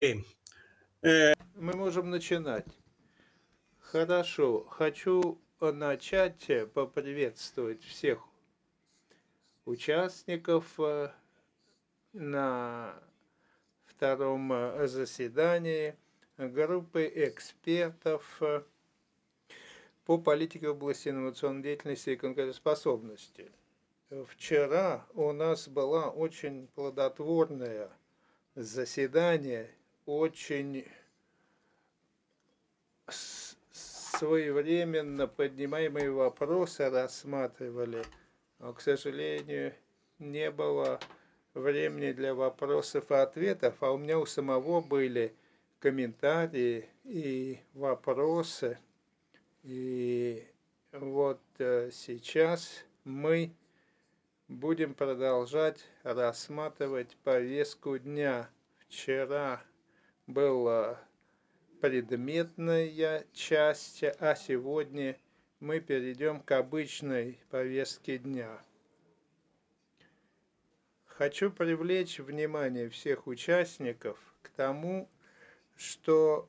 Мы можем начинать. Хорошо. Хочу начать поприветствовать всех участников на втором заседании группы экспертов по политике в области инновационной деятельности и конкурентоспособности. Вчера у нас было очень плодотворное заседание, очень своевременно поднимаемые вопросы рассматривали, но, к сожалению, не было времени для вопросов и ответов, а у меня у самого были комментарии и вопросы. И вот сейчас мы будем продолжать рассматривать повестку дня. Вчера была предметная часть, а сегодня мы перейдем к обычной повестке дня. Хочу привлечь внимание всех участников к тому, что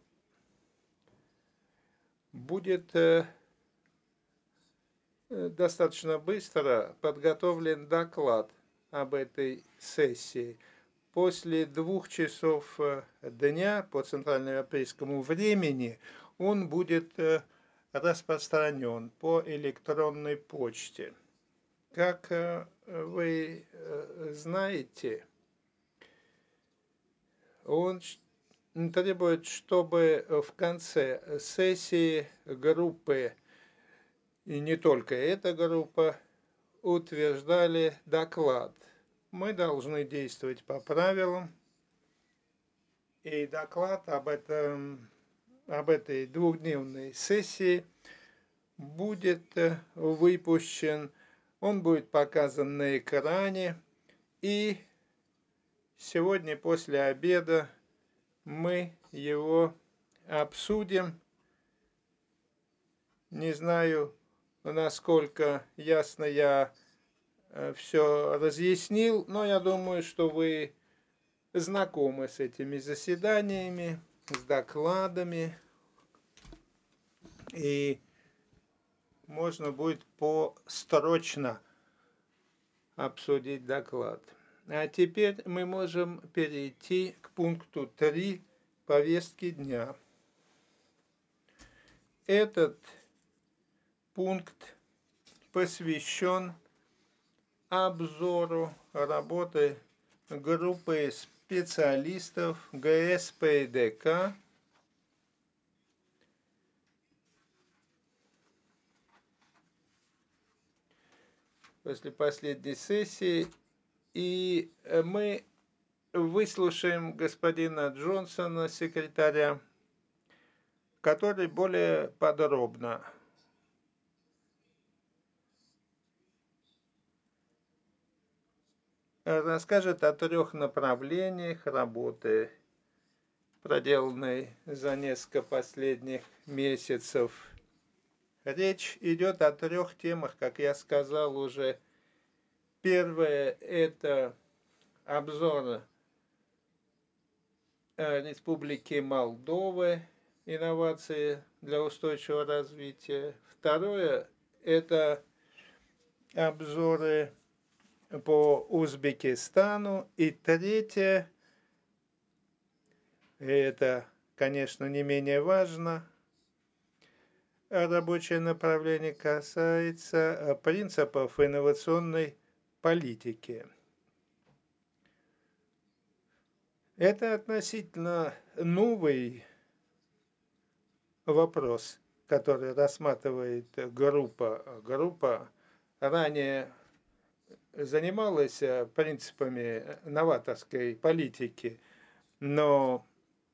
будет достаточно быстро подготовлен доклад об этой сессии. После 2 часов дня по центральноевропейскому времени он будет распространен по электронной почте. Как вы знаете, он требует, чтобы в конце сессии группы, и не только эта группа, утверждали доклад. Мы должны действовать по правилам, и доклад об этой двухдневной сессии будет выпущен, он будет показан на экране, и сегодня после обеда мы его обсудим. Не знаю, насколько ясно я все разъяснил, но я думаю, что вы знакомы с этими заседаниями, с докладами, и можно будет построчно обсудить доклад. А теперь мы можем перейти к пункту 3 повестки дня. Этот пункт посвящен обзору работы группы специалистов ГСПДК после последней сессии, и мы выслушаем господина Джонсона, секретаря, который более подробно расскажет о 3 направлениях работы, проделанной за несколько последних месяцев. Речь идет о 3 темах, как я сказал уже. Первое – это обзор Республики Молдовы, инновации для устойчивого развития. Второе – это обзоры по Узбекистану. И третье – это, конечно, не менее важно, рабочее направление касается принципов инновационной политики. Это относительно новый вопрос, который рассматривает группа. Группа ранее занималась принципами новаторской политики, но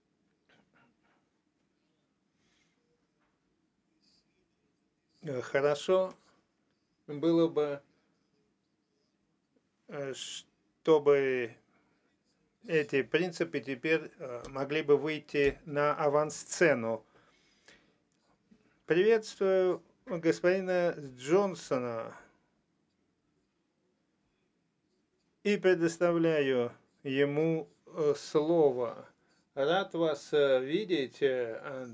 хорошо было бы, чтобы эти принципы теперь могли бы выйти на авансцену. Приветствую господина Джонсона и предоставляю ему слово. Рад вас видеть.